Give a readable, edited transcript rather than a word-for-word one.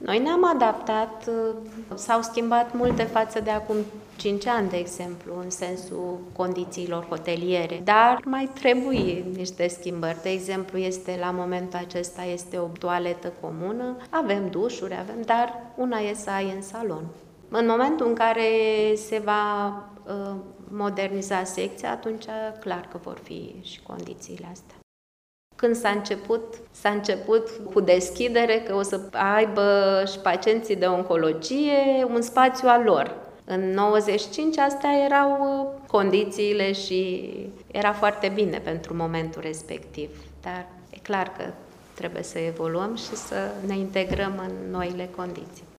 Noi ne-am adaptat, s-au schimbat multe față de acum 5 ani, de exemplu, în sensul condițiilor hoteliere, dar mai trebuie niște schimbări. De exemplu, la momentul acesta este o toaletă comună, avem dușuri, dar una e să ai în salon. În momentul în care se va moderniza secția, atunci clar că vor fi și condițiile astea. Când s-a început cu deschidere, că o să aibă și pacienții de oncologie un spațiu al lor. În 95 astea erau condițiile și era foarte bine pentru momentul respectiv. Dar e clar că trebuie să evoluăm și să ne integrăm în noile condiții.